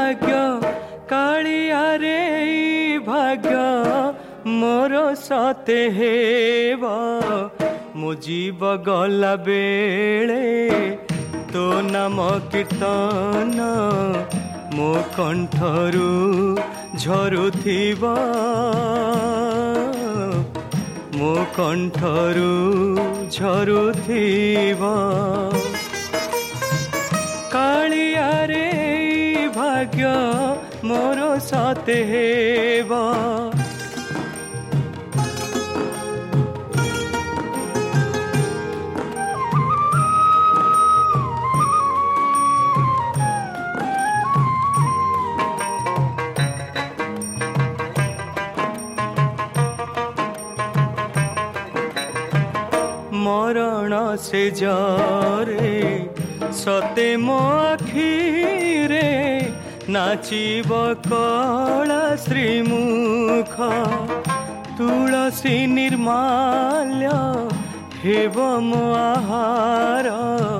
भाग्य कालिया रे भाग्य मोर सते हेब मो जीव गला बेले तो नाम कीर्तन मो कंठरू झरुथिबा मो कंठरू झरुथिबा कालिया रे भाग्य मोर सते हेबा मरण से जरे सते मो आखिरे नाचिब कला श्रीमुख तुलसी निर्माल्य हेब मो आहार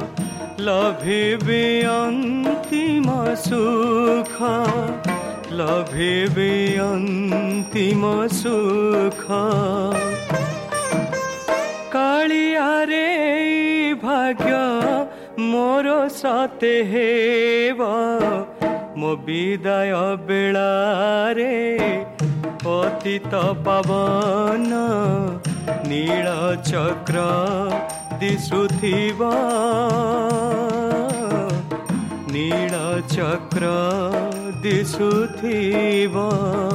लभिबे अंतिम सुख लभिबे अंतिम सुख कालिया रे भाग्य मोर सते हेब मो विदाय बेला रे पतित पावन नील चक्र दिशुथिबा नील चक्र दिशुथिबा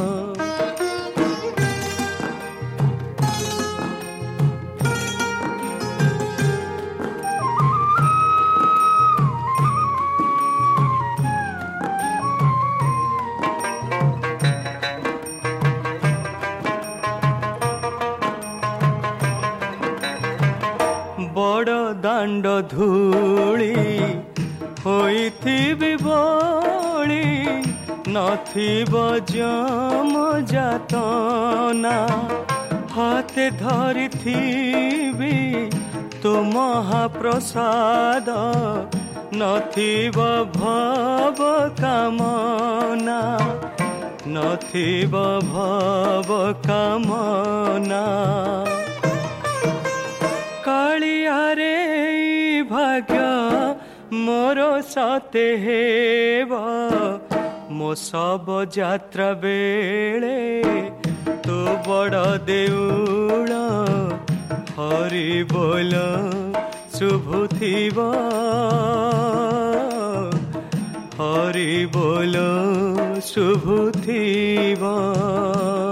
बड़ दांड धूली होइथिबि बळी नथिब जम जातना हाथे धरिथिबि तो महाप्रसाद नथिब भव कामना नथिब भव कामना कालिया रे भाग्य मोर सते हेब मो सब यात्रा बेले तो बड़ देउल हरि बोल शुभुथिबा हरि बोल शुभुथिबा।